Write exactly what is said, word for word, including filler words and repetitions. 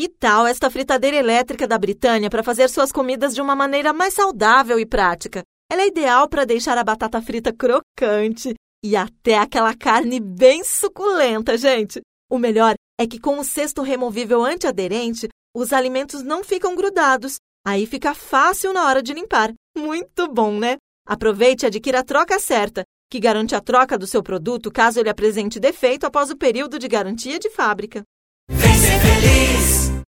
Que tal esta fritadeira elétrica da Britânia para fazer suas comidas de uma maneira mais saudável e prática? Ela é ideal para deixar a batata frita crocante e até aquela carne bem suculenta, gente. O melhor é que com o cesto removível antiaderente, os alimentos não ficam grudados. Aí fica fácil na hora de limpar. Muito bom, né? Aproveite e adquira a troca certa, que garante a troca do seu produto caso ele apresente defeito após o período de garantia de fábrica. Vem ser feliz!